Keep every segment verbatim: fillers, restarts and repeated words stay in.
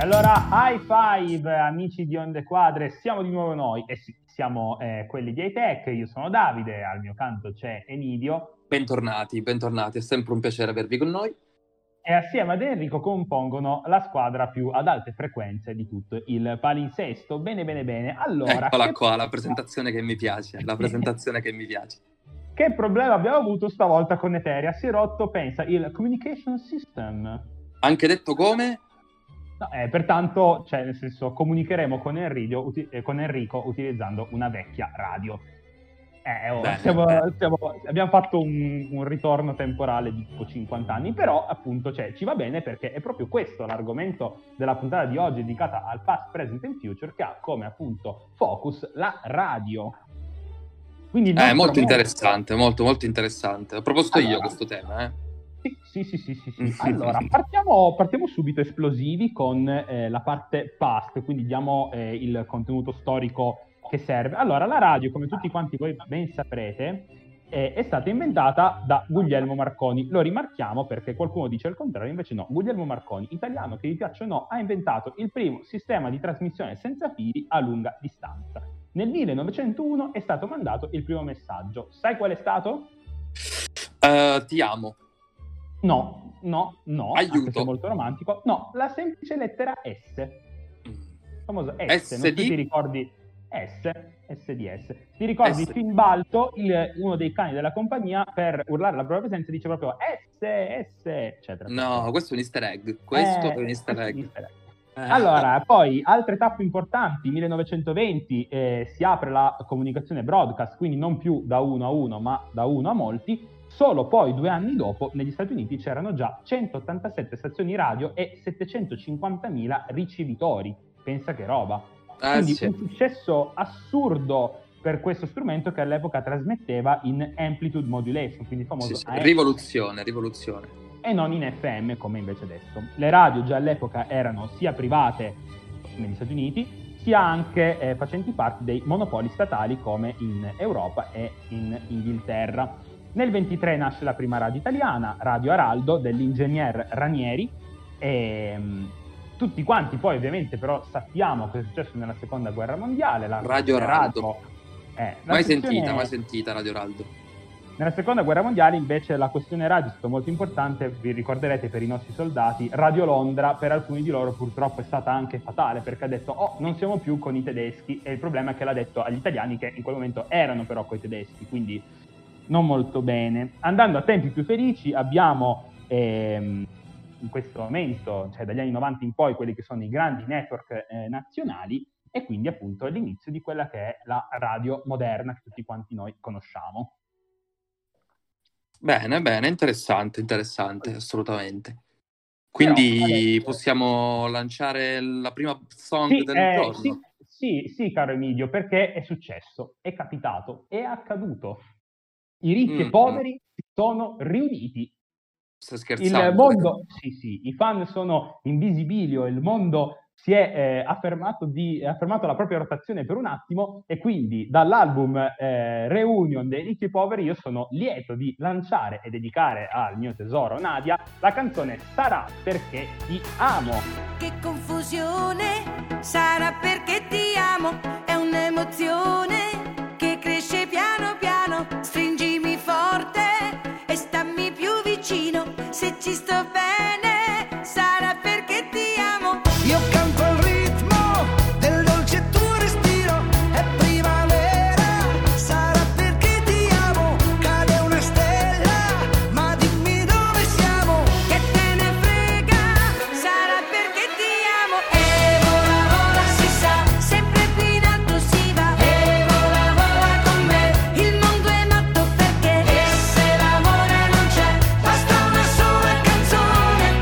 Allora, high five amici di Onde Quadre, siamo di nuovo noi, e eh sì, siamo eh, quelli di Hightech. Io sono Davide, al mio canto c'è Emidio. Bentornati, bentornati, è sempre un piacere avervi con noi. E assieme ad Enrico compongono la squadra più ad alte frequenze di tutto il palinsesto. Bene, bene, bene. Allora, eccola qua, la presentazione che mi piace, la presentazione che mi piace. Che problema abbiamo avuto stavolta con Eteria? Si è rotto, pensa, il communication system. Anche detto come? No, eh, pertanto, cioè, nel senso, comunicheremo con Enrico, uti- eh, con Enrico utilizzando una vecchia radio. Eh, oh, bene, siamo, bene. Siamo, abbiamo fatto un, un ritorno temporale di tipo cinquanta anni, però appunto cioè, ci va bene perché è proprio questo l'argomento della puntata di oggi dedicata al past, present and future, che ha come appunto focus la radio. Quindi È eh, molto mondo... interessante, molto molto interessante. Ho proposto allora, io questo tema, eh. Sì, sì, sì, sì, sì. Allora, partiamo, partiamo subito esplosivi con eh, la parte past, quindi diamo eh, il contenuto storico che serve. Allora, la radio, come tutti quanti voi ben saprete, eh, è stata inventata da Guglielmo Marconi. Lo rimarchiamo perché qualcuno dice il contrario, invece no. Guglielmo Marconi, italiano che vi piaccia o no, ha inventato il primo sistema di trasmissione senza fili a lunga distanza. Nel millenovecentouno è stato mandato il primo messaggio. Sai qual è stato? Uh, ti amo. No, no, no, aiuto. Anche se è molto romantico. No, la semplice lettera S. Famosa S, S non so di... se ti ricordi S, S di S. Ti ricordi S. Finn Balto, il, uno dei cani della compagnia, per urlare la propria presenza dice proprio S, S, eccetera. No, eccetera. questo è un easter egg. Questo eh, è un easter egg. Easter egg. Eh. Allora, poi altre tappe importanti, millenovecentoventi eh, si apre la comunicazione broadcast, quindi non più da uno a uno, ma da uno a molti. Solo poi due anni dopo negli Stati Uniti c'erano già centottantasette stazioni radio e settecentocinquantamila ricevitori. Pensa che roba. Ah, Quindi sì. un successo assurdo per questo strumento che all'epoca trasmetteva in amplitude modulation, quindi il famoso sì, sì. A M. Rivoluzione, rivoluzione. E non in F M come invece adesso. Le radio già all'epoca erano sia private negli Stati Uniti, sia anche eh, facenti parte dei monopoli statali come in Europa e in Inghilterra. Nel ventitré nasce la prima radio italiana, Radio Araldo, dell'ingegner Ranieri, e mh, tutti quanti poi ovviamente però sappiamo cosa è successo nella seconda guerra mondiale. La Radio Araldo. Radio, eh, la mai sezione... sentita, mai sentita Radio Araldo. Nella seconda guerra mondiale invece la questione radio è stata molto importante, vi ricorderete per i nostri soldati. Radio Londra per alcuni di loro purtroppo è stata anche fatale perché ha detto oh non siamo più con i tedeschi, e il problema è che l'ha detto agli italiani che in quel momento erano però coi tedeschi, quindi non molto bene. Andando a tempi più felici abbiamo ehm, in questo momento, cioè dagli anni novanta in poi, quelli che sono i grandi network eh, nazionali, e quindi appunto l'inizio di quella che è la radio moderna che tutti quanti noi conosciamo. Bene, bene, interessante, interessante, assolutamente. Quindi Però, adesso... possiamo lanciare la prima song sì, del eh, giorno? Sì, sì, sì, caro Emidio, perché è successo, è capitato, è accaduto. I ricchi mm, e poveri mm. si sono riuniti. Stai scherzando? Il mondo, sì, sì, i fan sono in visibilio, il mondo si è eh, affermato, di, affermato la propria rotazione per un attimo, e quindi dall'album eh, Reunion dei ricchi e poveri io sono lieto di lanciare e dedicare al mio tesoro Nadia la canzone Sarà perché ti amo. Che confusione, sarà perché ti amo, è un'emozione che cresce piano piano, stringimi forte e stammi più vicino, se ci sto bene, sarà perché ti amo. Io canto al ritmo del dolce tuo respiro, è primavera, sarà perché ti amo, cade una stella, ma dimmi dove siamo, che te ne frega, sarà perché ti amo. E vola vola si sa, sempre più in alto si va, e vola vola con me, il mondo è matto perché, e se l'amore non c'è, basta una sola canzone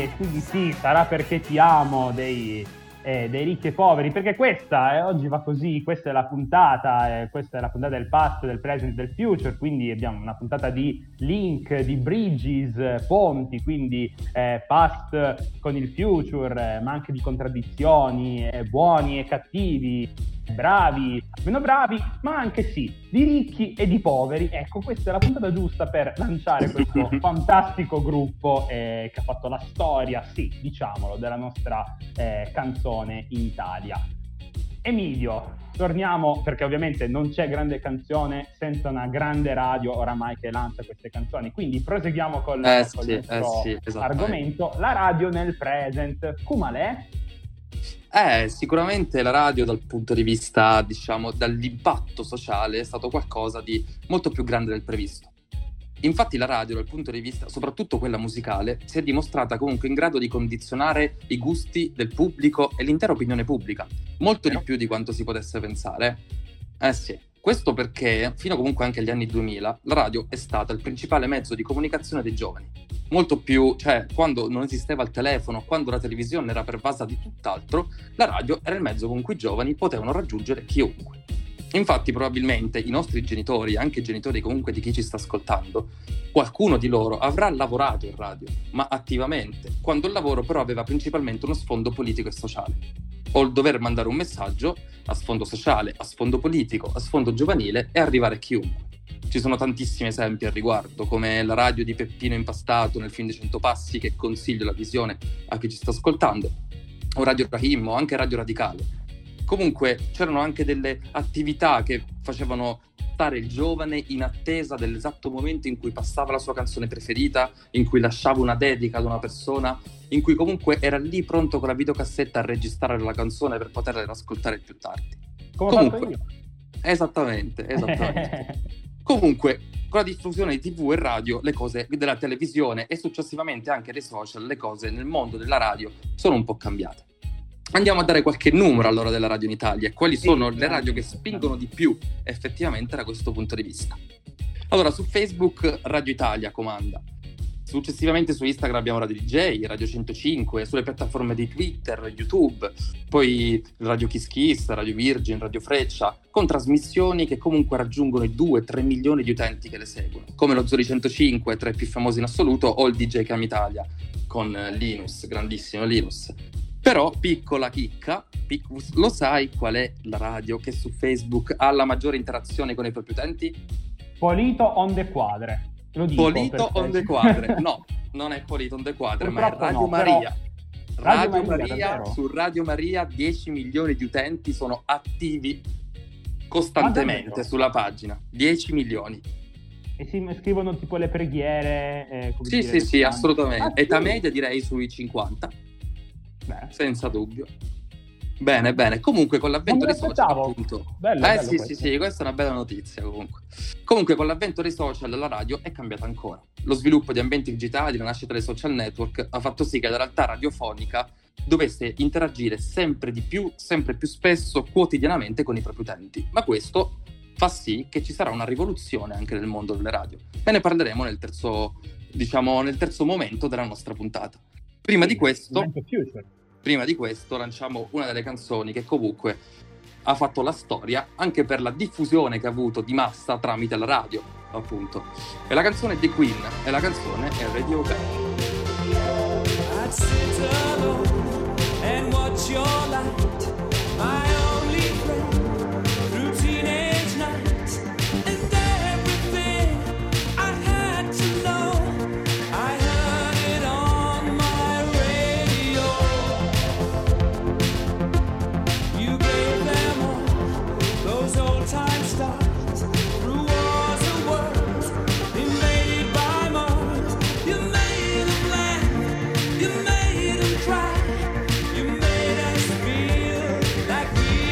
e quindi sì, sarà perché ti amo dei, eh, dei ricchi e poveri, perché questa eh, oggi va così, questa è la puntata, eh, questa è la puntata del past, del present, del future, quindi abbiamo una puntata di link, di bridges, eh, ponti, quindi eh, past con il future, eh, ma anche di contraddizioni, eh, buoni e cattivi, bravi, meno bravi, ma anche sì, di ricchi e di poveri. Ecco, questa è la puntata giusta per lanciare questo fantastico gruppo eh, che ha fatto la storia, sì, diciamolo, della nostra eh, canzone in Italia. Emilio, torniamo, perché ovviamente non c'è grande canzone senza una grande radio oramai che lancia queste canzoni, quindi proseguiamo con, eh con sì, il nostro eh sì, argomento, la radio nel present. Come Eh, sicuramente la radio dal punto di vista, diciamo, dall'impatto sociale è stato qualcosa di molto più grande del previsto. Infatti la radio dal punto di vista, soprattutto quella musicale, si è dimostrata comunque in grado di condizionare i gusti del pubblico e l'intera opinione pubblica, molto di più di quanto si potesse pensare. Eh sì, questo perché fino comunque anche agli anni duemila la radio è stata il principale mezzo di comunicazione dei giovani. Molto più, cioè, quando non esisteva il telefono, quando la televisione era pervasa di tutt'altro, la radio era il mezzo con cui i giovani potevano raggiungere chiunque. Infatti, probabilmente, i nostri genitori, anche i genitori comunque di chi ci sta ascoltando, qualcuno di loro avrà lavorato in radio, ma attivamente, quando il lavoro però aveva principalmente uno sfondo politico e sociale. O il dover mandare un messaggio a sfondo sociale, a sfondo politico, a sfondo giovanile e arrivare a chiunque. Ci sono tantissimi esempi al riguardo, come la radio di Peppino Impastato nel film di Cento Passi, che consiglio la visione a chi ci sta ascoltando, o Radio Rahim, o anche Radio Radicale. Comunque c'erano anche delle attività che facevano stare il giovane in attesa dell'esatto momento in cui passava la sua canzone preferita, in cui lasciava una dedica ad una persona, in cui comunque era lì pronto con la videocassetta a registrare la canzone per poterla ascoltare più tardi. Come comunque, ho fatto io. Esattamente, esattamente. Comunque, con la diffusione di tivù e radio, le cose della televisione e successivamente anche dei social, le cose nel mondo della radio sono un po' cambiate. Andiamo a dare qualche numero allora della radio in Italia e quali sono le radio che spingono di più effettivamente da questo punto di vista. Allora, su Facebook Radio Italia comanda, successivamente su Instagram abbiamo Radio D J, Radio centocinque, sulle piattaforme di Twitter, YouTube, poi Radio Kiss Kiss, Radio Virgin, Radio Freccia, con trasmissioni che comunque raggiungono i due tre milioni di utenti che le seguono, come lo Zori centocinque, tra i più famosi in assoluto, o il D J Cam Italia, con Linus, grandissimo Linus. Però, piccola chicca, pic- lo sai qual è la radio che su Facebook ha la maggiore interazione con i propri utenti? Polito on the Quadre. Lo dico Polito on the Quadre. No, non è Polito on the Quadre, Purtroppo ma è Radio no, Maria. però... Radio, Radio Maria, Maria su Radio Maria dieci milioni di utenti sono attivi costantemente sulla pagina. dieci milioni. E si scrivono tipo le preghiere? Eh, come Sì, dire, sì, sì, assolutamente. Ah, sì. Età media direi sui cinquanta. Beh. Senza dubbio. Bene, bene. Comunque con l'avvento Non me dei social, l'aspettavo. appunto. Bello, eh bello sì, questo. sì, sì, questa è una bella notizia comunque. Comunque con l'avvento dei social la radio è cambiata ancora. Lo sviluppo di ambienti digitali, la nascita dei social network ha fatto sì che la realtà radiofonica dovesse interagire sempre di più, sempre più spesso, quotidianamente con i propri utenti. Ma questo fa sì che ci sarà una rivoluzione anche nel mondo delle radio. E ne parleremo nel terzo, diciamo, nel terzo momento della nostra puntata. Prima di questo, prima di questo lanciamo una delle canzoni che comunque ha fatto la storia anche per la diffusione che ha avuto di massa tramite la radio, appunto. E la canzone di Queen e la canzone è Radio Gaga. I'd sit alone and watch your light, my only friend through teenage nights, and everything I had to know, I heard it on my radio. You gave them all those old time stars through wars and worlds invaded by Mars. You made them laugh, you made them cry, you made us feel like we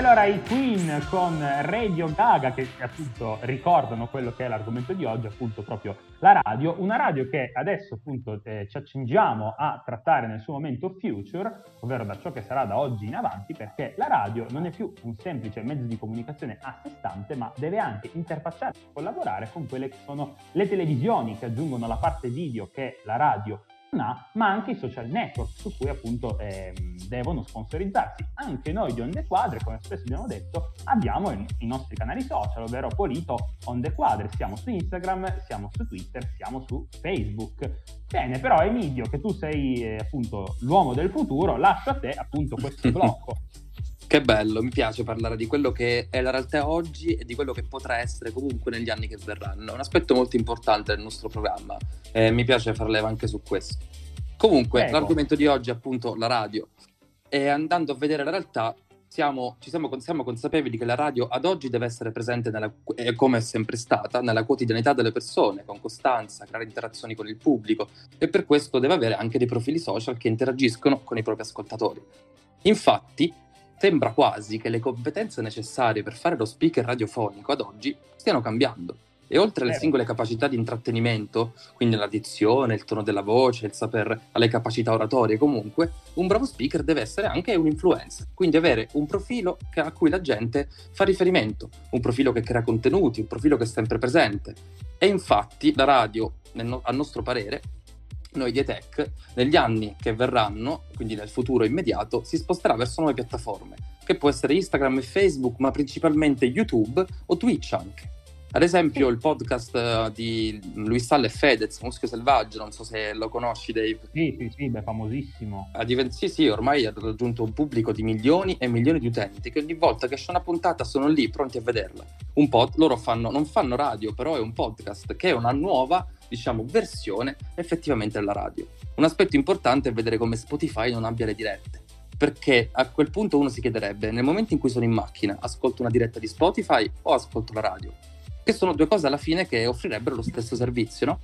allora i Queen con Radio Gaga, che appunto ricordano quello che è l'argomento di oggi, appunto proprio la radio, una radio che adesso appunto eh, ci accingiamo a trattare nel suo momento future, ovvero da ciò che sarà da oggi in avanti, perché la radio non è più un semplice mezzo di comunicazione a sé stante, ma deve anche interfacciarsi e collaborare con quelle che sono le televisioni, che aggiungono la parte video che la radio non ha, ma anche i social network su cui appunto eh, devono sponsorizzarsi. Anche noi di Onde Quadre, come spesso abbiamo detto, abbiamo i, i nostri canali social, ovvero Polito Onde Quadre, siamo su Instagram, siamo su Twitter, siamo su Facebook. Bene, però Emilio, che tu sei eh, appunto l'uomo del futuro, lascio a te appunto questo blocco. Che bello, mi piace parlare di quello che è la realtà oggi e di quello che potrà essere comunque negli anni che verranno. È un aspetto molto importante del nostro programma e mi piace far leva anche su questo. Comunque, Prego. L'argomento di oggi è appunto la radio. E andando a vedere la realtà, siamo, ci siamo, siamo consapevoli che la radio ad oggi deve essere presente, nella, eh, come è sempre stata, nella quotidianità delle persone, con costanza, creare interazioni con il pubblico, e per questo deve avere anche dei profili social che interagiscono con i propri ascoltatori. Infatti, sembra quasi che le competenze necessarie per fare lo speaker radiofonico ad oggi stiano cambiando. E oltre alle Vero. singole capacità di intrattenimento, quindi la dizione, il tono della voce, il saper alle capacità oratorie comunque, un bravo speaker deve essere anche un influencer, quindi avere un profilo che- a cui la gente fa riferimento, un profilo che crea contenuti, un profilo che è sempre presente. E infatti la radio, nel no- a nostro parere, noi di E-Tech, negli anni che verranno, quindi nel futuro immediato, si sposterà verso nuove piattaforme, che può essere Instagram e Facebook, ma principalmente YouTube o Twitch anche. Ad esempio il podcast eh, di Luis Salla e Fedez, Muschio Selvaggio, non so se lo conosci Dave. Sì, sì, sì, beh, famosissimo. Ha divent- sì, sì, ormai ha raggiunto un pubblico di milioni e milioni di utenti che ogni volta che esce una puntata sono lì pronti a vederla. Un pod- loro fanno, non fanno radio, però è un podcast che è una nuova, diciamo, versione effettivamente della radio. Un aspetto importante è vedere come Spotify non abbia le dirette, perché a quel punto uno si chiederebbe: nel momento in cui sono in macchina, ascolto una diretta di Spotify o ascolto la radio? Che sono due cose alla fine che offrirebbero lo stesso servizio, no?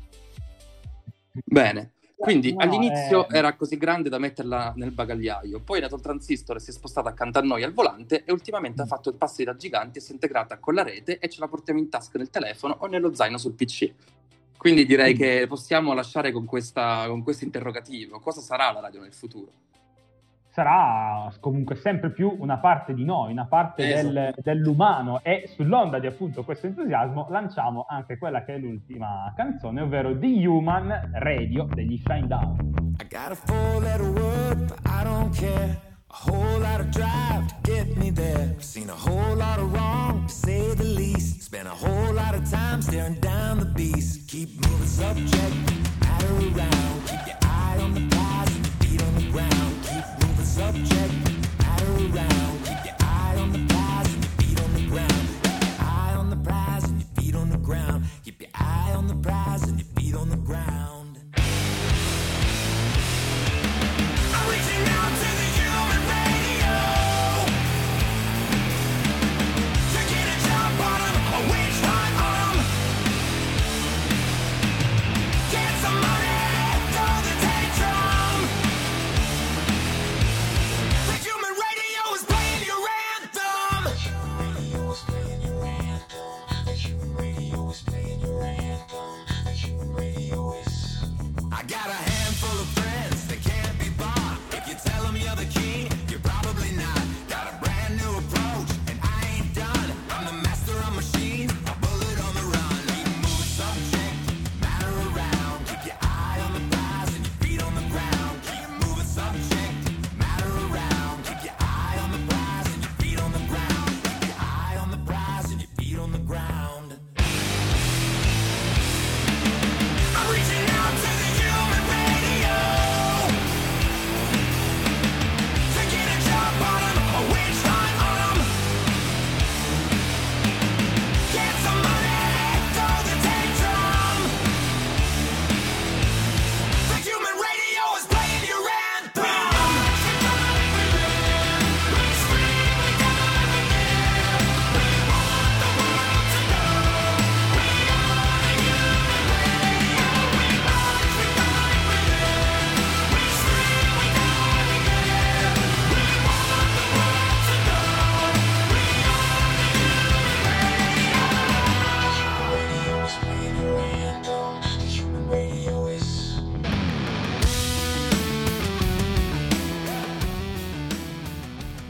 Bene, quindi No, all'inizio eh, era così grande da metterla nel bagagliaio, poi è nato il transistor e si è spostata accanto a noi al volante e ultimamente ha fatto il passo da gigante e si è integrata con la rete e ce la portiamo in tasca nel telefono o nello zaino sul P C. Quindi direi che possiamo lasciare con questa, con questo interrogativo: cosa sarà la radio nel futuro? sarà comunque sempre più una parte di noi, una parte del- Esatto. dell'umano, e sull'onda di appunto questo entusiasmo lanciamo anche quella che è l'ultima canzone, ovvero The Human Radio degli Shinedown. I got a four-letter word, but I don't care. A whole lot of drive to get me there. I've seen a whole lot of wrong, to say the least. Spent a whole lot of time staring down the beast. Keep moving subject, matter around. Keep your eye on the prize and your feet on the ground. Keep moving subject, matter around. Keep your eye on the prize and your feet on the ground. Keep your eye on the prize and your feet on the ground. Keep your eye on the prize and your feet on the ground. I'm reaching out to the human radio to get a jump on 'em, a witch hunt on 'em. Get some money, throw the tantrum. The human radio is playing your anthem. The human radio is playing your anthem. The human radio is playing your anthem. The human radio is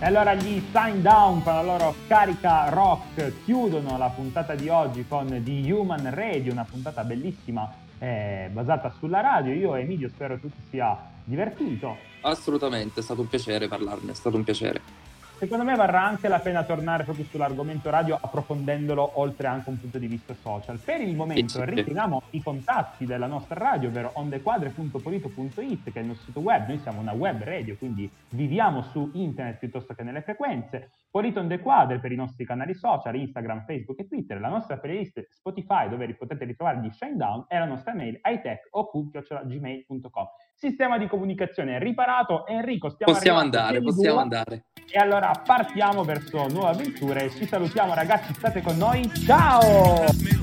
E allora gli Sign Down con la loro carica rock chiudono la puntata di oggi con The Human Radio, una puntata bellissima eh, basata sulla radio. Io e Emilio spero tu ti sia divertito. Assolutamente, è stato un piacere parlarne, è stato un piacere. Secondo me varrà anche la pena tornare proprio sull'argomento radio, approfondendolo oltre anche un punto di vista social. Per il momento sì, sì. riteniamo i contatti della nostra radio, ovvero ondequadre punto polito punto it, che è il nostro sito web. Noi siamo una web radio, quindi viviamo su internet piuttosto che nelle frequenze. Polito on the Quadre per i nostri canali social, Instagram, Facebook e Twitter. La nostra playlist Spotify, dove potete ritrovare gli Shinedown, e la nostra mail hitech o q chiocciola gmail punto com. Sistema di comunicazione riparato. Enrico, stiamo Possiamo arrivando andare, possiamo andare. E allora partiamo verso nuove avventure. Ci salutiamo ragazzi, state con noi. Ciao!